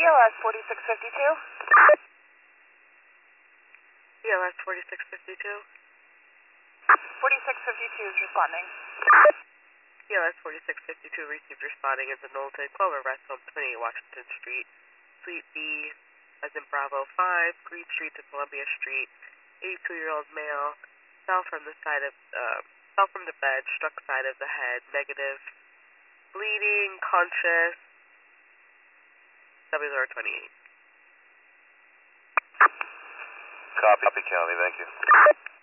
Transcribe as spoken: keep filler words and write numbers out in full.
E L S forty-six fifty-two. E L S forty-six fifty-two. forty-six fifty-two is responding. E L S forty-six fifty-two received responding in the Knowlton, twelve arrest on twenty-eight Washington Street, Suite B, as in Bravo five, Green Street to Columbia Street, eighty-two-year-old male, fell from the side of, uh, fell from the bed, struck side of the head, negative, bleeding, conscious, W zero twenty-eight. Copy, copy, County, thank you.